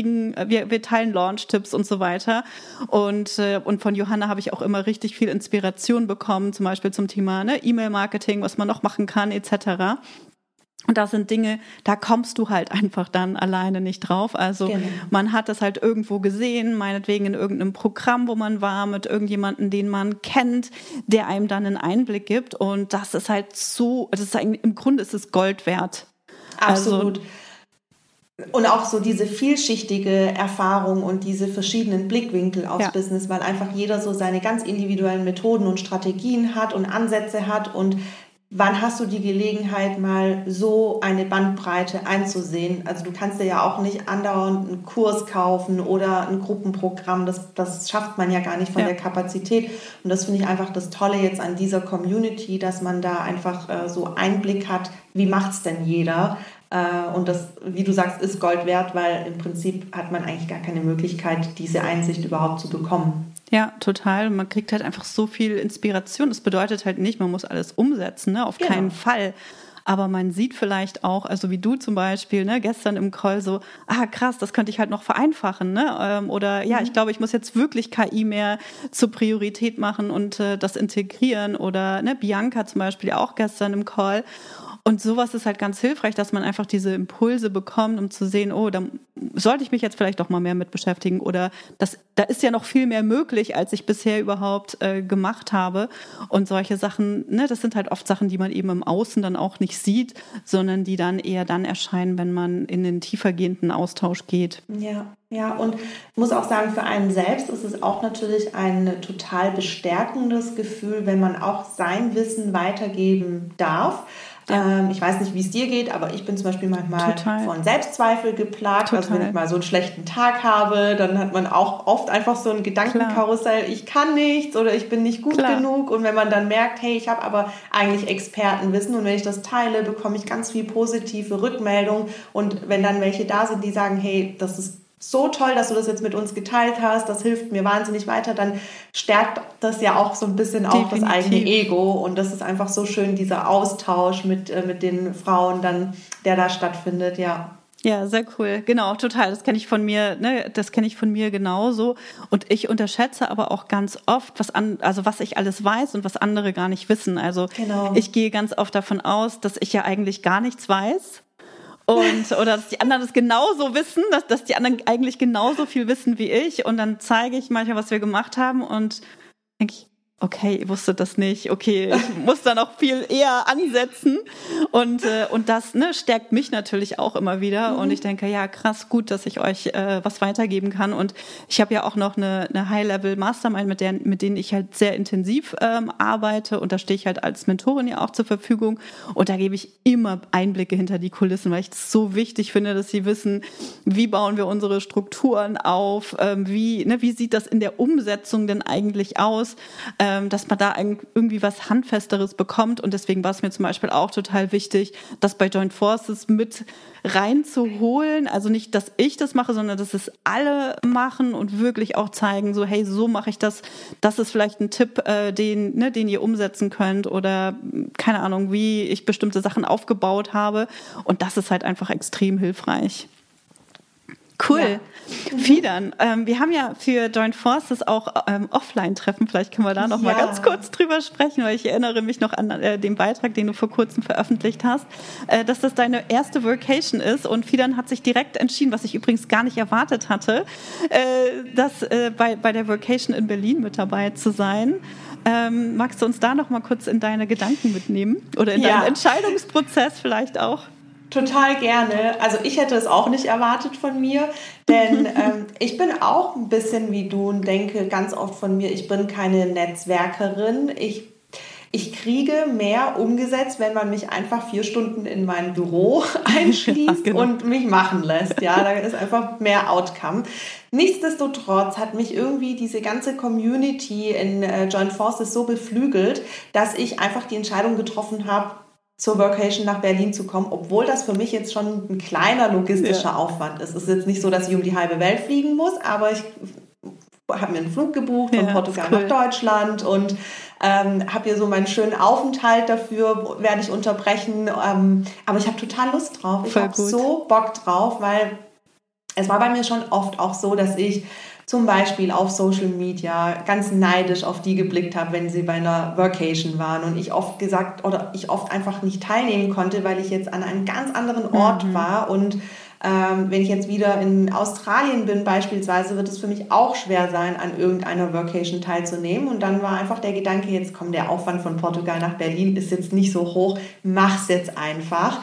A: wir teilen Launch-Tipps und so weiter und von Johanna habe ich auch immer richtig viel Inspiration bekommen, zum Beispiel zum Thema E-Mail-Marketing, was man noch machen kann etc. Und das sind Dinge, da kommst du halt einfach dann alleine nicht drauf. Also Man hat das halt irgendwo gesehen, meinetwegen in irgendeinem Programm, wo man war, mit irgendjemandem, den man kennt, der einem dann einen Einblick gibt. Und das ist halt im Grunde ist es Gold wert.
B: Absolut. Und auch so diese vielschichtige Erfahrung und diese verschiedenen Blickwinkel aufs Business, weil einfach jeder so seine ganz individuellen Methoden und Strategien hat und Ansätze hat und wann hast du die Gelegenheit, mal so eine Bandbreite einzusehen? Also du kannst dir ja auch nicht andauernd einen Kurs kaufen oder ein Gruppenprogramm. Das schafft man ja gar nicht von der Kapazität. Und das finde ich einfach das Tolle jetzt an dieser Community, dass man da einfach so Einblick hat, wie macht es denn jeder? Und das, wie du sagst, ist Gold wert, weil im Prinzip hat man eigentlich gar keine Möglichkeit, diese Einsicht überhaupt zu bekommen.
A: Ja, total. Man kriegt halt einfach so viel Inspiration. Das bedeutet halt nicht, man muss alles umsetzen, auf keinen Fall. Aber man sieht vielleicht auch, also wie du zum Beispiel, gestern im Call so, krass, das könnte ich halt noch vereinfachen, oder ich glaube, ich muss jetzt wirklich KI mehr zur Priorität machen und das integrieren oder Bianca zum Beispiel auch gestern im Call. Und sowas ist halt ganz hilfreich, dass man einfach diese Impulse bekommt, um zu sehen, da sollte ich mich jetzt vielleicht doch mal mehr mit beschäftigen oder da ist ja noch viel mehr möglich, als ich bisher überhaupt gemacht habe. Und solche Sachen, das sind halt oft Sachen, die man eben im Außen dann auch nicht sieht, sondern die dann eher dann erscheinen, wenn man in den tiefergehenden Austausch geht.
B: Ja, und ich muss auch sagen, für einen selbst ist es auch natürlich ein total bestärkendes Gefühl, wenn man auch sein Wissen weitergeben darf. Ich weiß nicht, wie es dir geht, aber ich bin zum Beispiel manchmal von Selbstzweifel geplagt. Also wenn ich mal so einen schlechten Tag habe, dann hat man auch oft einfach so ein Gedankenkarussell, ich kann nichts oder ich bin nicht gut genug. Und wenn man dann merkt, hey, ich habe aber eigentlich Expertenwissen und wenn ich das teile, bekomme ich ganz viel positive Rückmeldung. Und wenn dann welche da sind, die sagen, hey, das ist so toll, dass du das jetzt mit uns geteilt hast, das hilft mir wahnsinnig weiter, dann stärkt das ja auch so ein bisschen auch das eigene Ego und das ist einfach so schön, dieser Austausch mit den Frauen dann, der da stattfindet, Ja,
A: sehr cool. Genau, total. Das kenne ich von mir, genauso. Und ich unterschätze aber auch ganz oft, was ich alles weiß und was andere gar nicht wissen. Also ich gehe ganz oft davon aus, dass ich ja eigentlich gar nichts weiß. Oder dass die anderen das genauso wissen, dass die anderen eigentlich genauso viel wissen wie ich. Und dann zeige ich manchmal, was wir gemacht haben und denke ich, okay, ihr wusstet das nicht. Okay, ich muss da noch viel eher ansetzen. Und das stärkt mich natürlich auch immer wieder. Und ich denke, ja, krass, gut, dass ich euch was weitergeben kann. Und ich habe ja auch noch eine High-Level-Mastermind, mit denen ich halt sehr intensiv arbeite. Und da stehe ich halt als Mentorin ja auch zur Verfügung. Und da gebe ich immer Einblicke hinter die Kulissen, weil ich es so wichtig finde, dass sie wissen, wie bauen wir unsere Strukturen auf, wie sieht das in der Umsetzung denn eigentlich aus, dass man da irgendwie was Handfesteres bekommt. Und deswegen war es mir zum Beispiel auch total wichtig, das bei Joint Forces mit reinzuholen. Also nicht, dass ich das mache, sondern dass es alle machen und wirklich auch zeigen, so hey, so mache ich das. Das ist vielleicht ein Tipp, den ihr umsetzen könnt oder keine Ahnung, wie ich bestimmte Sachen aufgebaut habe. Und das ist halt einfach extrem hilfreich. Cool. Fidan, wir haben ja für Joint Forces auch Offline-Treffen. Vielleicht können wir da noch mal ganz kurz drüber sprechen, weil ich erinnere mich noch an den Beitrag, den du vor kurzem veröffentlicht hast, dass das deine erste Workation ist. Und Fidan hat sich direkt entschieden, was ich übrigens gar nicht erwartet hatte, bei der Workation in Berlin mit dabei zu sein. Magst du uns da noch mal kurz in deine Gedanken mitnehmen? Oder in deinen Entscheidungsprozess vielleicht auch?
B: Total gerne. Also ich hätte es auch nicht erwartet von mir, denn ich bin auch ein bisschen wie du und denke ganz oft von mir, ich bin keine Netzwerkerin. Ich kriege mehr umgesetzt, wenn man mich einfach 4 Stunden in mein Büro einschließt
A: genau.
B: und mich machen lässt. Ja, da ist einfach mehr Outcome. Nichtsdestotrotz hat mich irgendwie diese ganze Community in Joint Forces so beflügelt, dass ich einfach die Entscheidung getroffen habe, zur Workation nach Berlin zu kommen, obwohl das für mich jetzt schon ein kleiner logistischer Aufwand ist. Es ist jetzt nicht so, dass ich um die halbe Welt fliegen muss, aber ich habe mir einen Flug gebucht von Portugal nach Deutschland und habe hier so meinen schönen Aufenthalt dafür, werde ich unterbrechen. Aber ich habe total Lust drauf. Ich habe so Bock drauf, weil es war bei mir schon oft auch so, dass ich zum Beispiel auf Social Media ganz neidisch auf die geblickt habe, wenn sie bei einer Workation waren und ich oft einfach nicht teilnehmen konnte, weil ich jetzt an einem ganz anderen Ort war und wenn ich jetzt wieder in Australien bin beispielsweise, wird es für mich auch schwer sein, an irgendeiner Workation teilzunehmen. Und dann war einfach der Gedanke, jetzt kommt der Aufwand von Portugal nach Berlin, ist jetzt nicht so hoch, mach's jetzt einfach.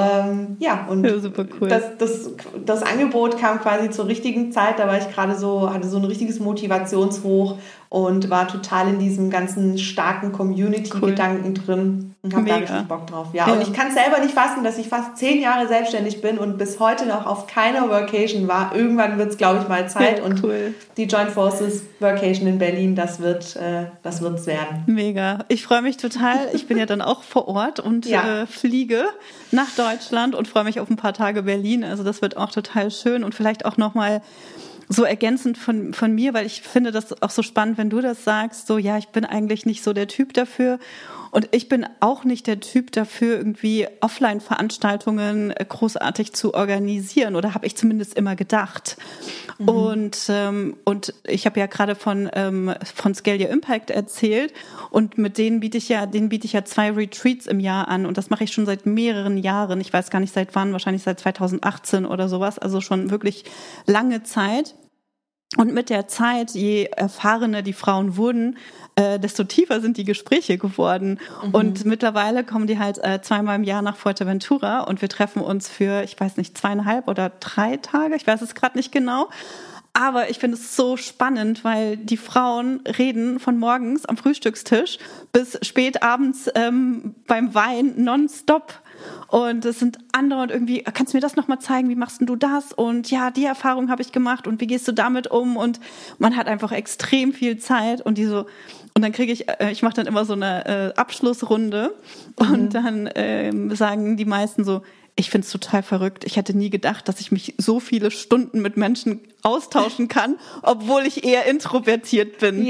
B: Super cool. Das Angebot kam quasi zur richtigen Zeit, da war ich gerade hatte so ein richtiges Motivationshoch und war total in diesem ganzen starken Community-Gedanken drin und habe da richtig Bock drauf. Ja, und ich kann es selber nicht fassen, dass ich fast 10 Jahre selbstständig bin und bis heute noch auf keiner Workation war. Irgendwann wird es, glaube ich, mal Zeit und die Joint Forces Workation in Berlin, das wird's werden.
A: Mega. Ich freue mich total. Ich bin ja dann auch vor Ort und fliege nach Deutschland und freue mich auf ein paar Tage Berlin. Also das wird auch total schön und vielleicht auch nochmal so ergänzend von mir, weil ich finde das auch so spannend, wenn du das sagst, so ja, ich bin eigentlich nicht so der Typ dafür und ich bin auch nicht der Typ dafür, irgendwie Offline-Veranstaltungen großartig zu organisieren oder habe ich zumindest immer gedacht. Und ich habe ja gerade von Scale Your Impact erzählt und mit denen biete ich ja 2 Retreats im Jahr an und das mache ich schon seit mehreren Jahren. Ich weiß gar nicht seit wann, wahrscheinlich seit 2018 oder sowas, also schon wirklich lange Zeit. Und mit der Zeit, je erfahrener die Frauen wurden, desto tiefer sind die Gespräche geworden. Und mittlerweile kommen die halt 2-mal im Jahr nach Fuerteventura und wir treffen uns für, ich weiß nicht, 2,5 oder 3 Tage, ich weiß es gerade nicht genau. Aber ich finde es so spannend, weil die Frauen reden von morgens am Frühstückstisch bis spät abends beim Wein nonstop. Und es sind andere und irgendwie, kannst du mir das nochmal zeigen, wie machst denn du das? Und ja, die Erfahrung habe ich gemacht und wie gehst du damit um? Und man hat einfach extrem viel Zeit und dann kriege ich mache dann immer so eine Abschlussrunde und dann sagen die meisten so, ich finde es total verrückt. Ich hätte nie gedacht, dass ich mich so viele Stunden mit Menschen austauschen kann, obwohl ich eher introvertiert bin.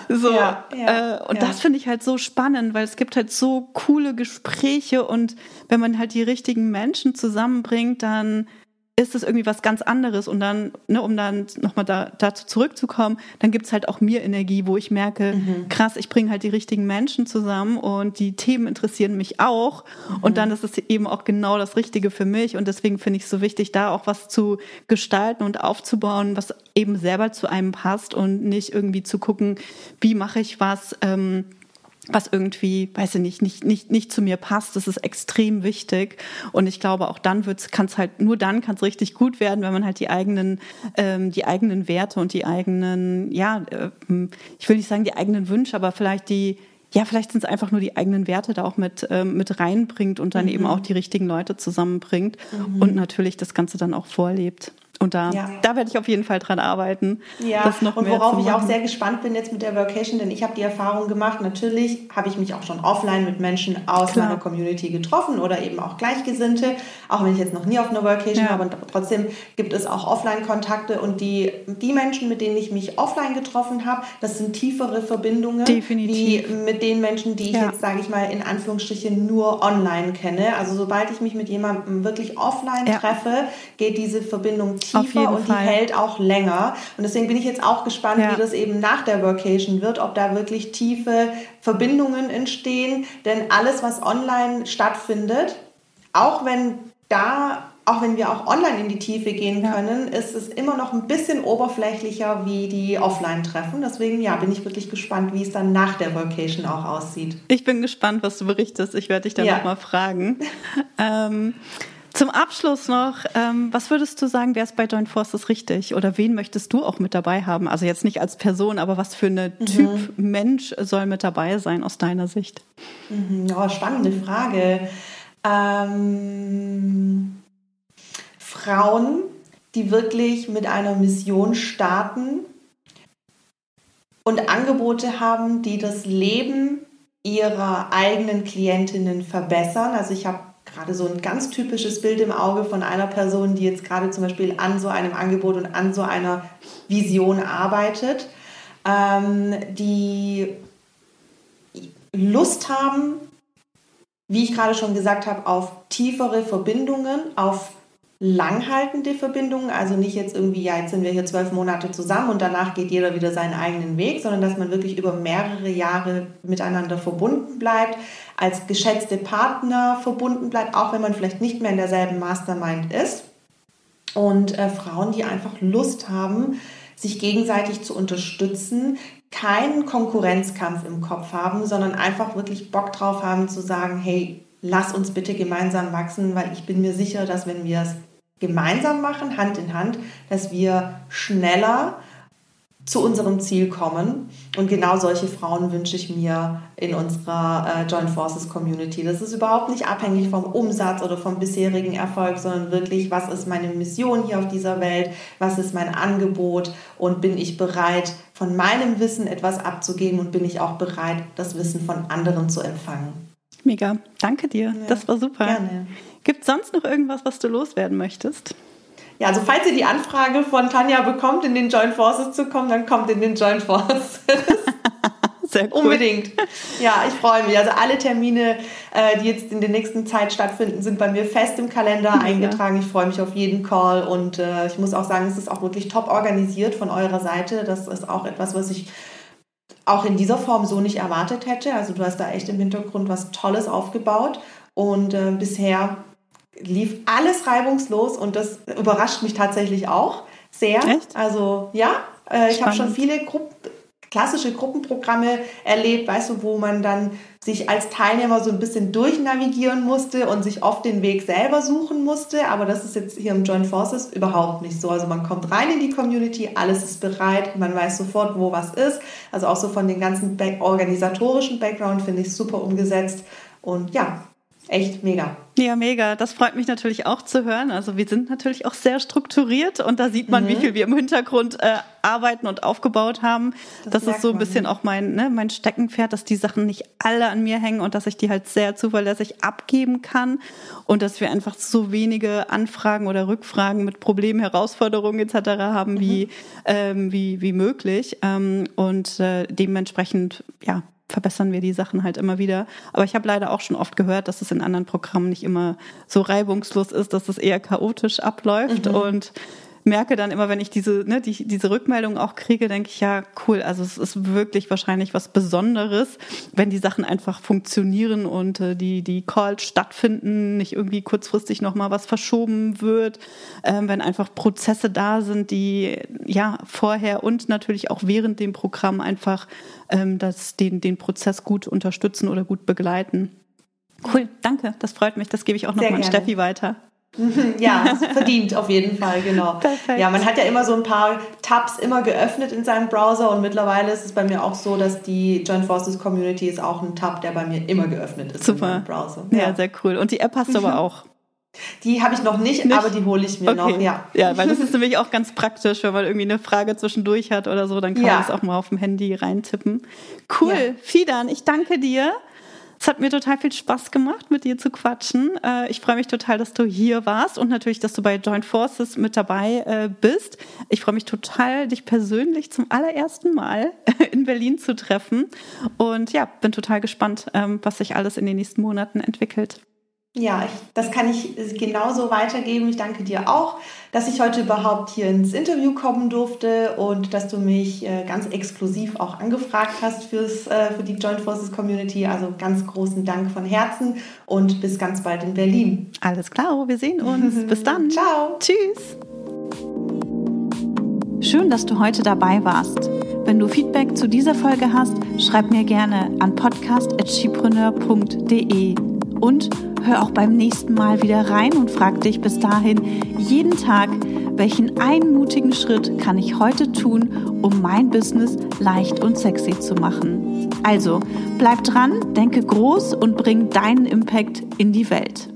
A: Und das finde ich halt so spannend, weil es gibt halt so coole Gespräche und wenn man halt die richtigen Menschen zusammenbringt, dann ist es irgendwie was ganz anderes und dann, um dann nochmal dazu zurückzukommen, dann gibt's halt auch mir Energie, wo ich merke, krass, ich bringe halt die richtigen Menschen zusammen und die Themen interessieren mich auch und dann ist es eben auch genau das Richtige für mich und deswegen finde ich es so wichtig, da auch was zu gestalten und aufzubauen, was eben selber zu einem passt und nicht irgendwie zu gucken, wie mache ich was irgendwie, weiß ich nicht zu mir passt. Das ist extrem wichtig. Und ich glaube, auch dann kann es richtig gut werden, wenn man halt die eigenen Werte und die eigenen, ich will nicht sagen die eigenen Wünsche, aber vielleicht sind es einfach nur die eigenen Werte da auch mit reinbringt und dann eben auch die richtigen Leute zusammenbringt und natürlich das Ganze dann auch vorlebt. Und da werde ich auf jeden Fall dran arbeiten.
B: Ja, das noch und worauf ich auch sehr gespannt bin jetzt mit der Workation, denn ich habe die Erfahrung gemacht, natürlich habe ich mich auch schon offline mit Menschen aus meiner Community getroffen oder eben auch Gleichgesinnte, auch wenn ich jetzt noch nie auf einer Workation war, aber trotzdem gibt es auch Offline-Kontakte und die Menschen, mit denen ich mich offline getroffen habe, das sind tiefere Verbindungen, wie mit den Menschen, die ich jetzt, sage ich mal, in Anführungsstrichen nur online kenne. Also sobald ich mich mit jemandem wirklich offline treffe, geht diese Verbindung tiefer und die hält auch länger. Und deswegen bin ich jetzt auch gespannt, wie das eben nach der Workation wird, ob da wirklich tiefe Verbindungen entstehen. Denn alles, was online stattfindet, auch wenn wir auch online in die Tiefe gehen können, ist es immer noch ein bisschen oberflächlicher wie die Offline-Treffen. Deswegen bin ich wirklich gespannt, wie es dann nach der Workation auch aussieht.
A: Ich bin gespannt, was du berichtest. Ich werde dich dann nochmal fragen. Zum Abschluss noch, was würdest du sagen, wer ist bei Joint Forces richtig? Oder wen möchtest du auch mit dabei haben? Also jetzt nicht als Person, aber was für eine Typ Mensch soll mit dabei sein aus deiner Sicht?
B: Ja, spannende Frage. Frauen, die wirklich mit einer Mission starten und Angebote haben, die das Leben ihrer eigenen Klientinnen verbessern. Also ich habe gerade so ein ganz typisches Bild im Auge von einer Person, die jetzt gerade zum Beispiel an so einem Angebot und an so einer Vision arbeitet, die Lust haben, wie ich gerade schon gesagt habe, auf tiefere Verbindungen, auf langhaltende Verbindungen, also nicht jetzt irgendwie, ja, jetzt sind wir hier 12 Monate zusammen und danach geht jeder wieder seinen eigenen Weg, sondern dass man wirklich über mehrere Jahre miteinander verbunden bleibt, als geschätzte Partner verbunden bleibt, auch wenn man vielleicht nicht mehr in derselben Mastermind ist. Und Frauen, die einfach Lust haben, sich gegenseitig zu unterstützen, keinen Konkurrenzkampf im Kopf haben, sondern einfach wirklich Bock drauf haben zu sagen, hey, lass uns bitte gemeinsam wachsen, weil ich bin mir sicher, dass wenn wir es gemeinsam machen, Hand in Hand, dass wir schneller zu unserem Ziel kommen. Und genau solche Frauen wünsche ich mir in unserer Joint Forces Community. Das ist überhaupt nicht abhängig vom Umsatz oder vom bisherigen Erfolg, sondern wirklich, was ist meine Mission hier auf dieser Welt, was ist mein Angebot und bin ich bereit, von meinem Wissen etwas abzugeben und bin ich auch bereit, das Wissen von anderen zu empfangen.
A: Mega, danke dir. Ja, das war super.
B: Gerne.
A: Gibt es sonst noch irgendwas, was du loswerden möchtest?
B: Ja, also falls ihr die Anfrage von Tanja bekommt, in den Joint Forces zu kommen, dann kommt in den Joint Forces.
A: Sehr cool.
B: Unbedingt. Ja, ich freue mich. Also alle Termine, die jetzt in der nächsten Zeit stattfinden, sind bei mir fest im Kalender eingetragen. Ich freue mich auf jeden Call und ich muss auch sagen, es ist auch wirklich top organisiert von eurer Seite. Das ist auch etwas, was ich auch in dieser Form so nicht erwartet hätte. Also du hast da echt im Hintergrund was Tolles aufgebaut und bisher lief alles reibungslos und das überrascht mich tatsächlich auch sehr.
A: Echt?
B: Also ja, ich habe schon viele klassische Gruppenprogramme erlebt, weißt du, wo man dann sich als Teilnehmer so ein bisschen durchnavigieren musste und sich oft den Weg selber suchen musste, aber das ist jetzt hier im Joint Forces überhaupt nicht so. Also man kommt rein in die Community, alles ist bereit, man weiß sofort, wo was ist. Also auch so von den ganzen organisatorischen Background finde ich super umgesetzt und ja, echt mega.
A: Ja, mega. Das freut mich natürlich auch zu hören. Also wir sind natürlich auch sehr strukturiert und da sieht man, wie viel wir im Hintergrund arbeiten und aufgebaut haben. Das ist so ein bisschen auch mein Steckenpferd, dass die Sachen nicht alle an mir hängen und dass ich die halt sehr zuverlässig abgeben kann und dass wir einfach so wenige Anfragen oder Rückfragen mit Problemen, Herausforderungen etc. haben wie möglich. Und dementsprechend, ja, verbessern wir die Sachen halt immer wieder. Aber ich habe leider auch schon oft gehört, dass es in anderen Programmen nicht immer so reibungslos ist, dass es eher chaotisch abläuft und merke dann immer, wenn ich diese Rückmeldung auch kriege, denke ich, ja, cool, also es ist wirklich wahrscheinlich was Besonderes, wenn die Sachen einfach funktionieren und die Calls stattfinden, nicht irgendwie kurzfristig nochmal was verschoben wird, wenn einfach Prozesse da sind, die ja vorher und natürlich auch während dem Programm einfach den Prozess gut unterstützen oder gut begleiten. Cool, danke, das freut mich, das gebe ich auch nochmal an Steffi weiter.
B: Ja, verdient auf jeden Fall, genau.
A: Perfekt.
B: Ja, man hat ja immer so ein paar Tabs immer geöffnet in seinem Browser und mittlerweile ist es bei mir auch so, dass die Joint Forces Community ist auch ein Tab, der bei mir immer geöffnet ist.
A: Super.
B: In meinem Browser.
A: Ja, sehr cool. Und die App hast du aber auch?
B: Die habe ich noch nicht, aber die hole ich mir noch, ja.
A: Ja, weil das ist nämlich auch ganz praktisch, wenn man irgendwie eine Frage zwischendurch hat oder so, dann kann man das auch mal auf dem Handy reintippen. Cool, Fidan, ich danke dir. Es hat mir total viel Spaß gemacht, mit dir zu quatschen. Ich freue mich total, dass du hier warst und natürlich, dass du bei Joint Forces mit dabei bist. Ich freue mich total, dich persönlich zum allerersten Mal in Berlin zu treffen. Und ja, bin total gespannt, was sich alles in den nächsten Monaten entwickelt.
B: Ja, das kann ich genauso weitergeben. Ich danke dir auch, dass ich heute überhaupt hier ins Interview kommen durfte und dass du mich ganz exklusiv auch angefragt hast für die Joint Forces Community. Also ganz großen Dank von Herzen und bis ganz bald in Berlin.
A: Alles klar, wir sehen uns. Bis dann.
B: Ciao.
A: Tschüss. Schön, dass du heute dabei warst. Wenn du Feedback zu dieser Folge hast, schreib mir gerne an podcast@skipreneur.de. Und hör auch beim nächsten Mal wieder rein und frag dich bis dahin jeden Tag, welchen einen mutigen Schritt kann ich heute tun, um mein Business leicht und sexy zu machen. Also, bleib dran, denke groß und bring deinen Impact in die Welt.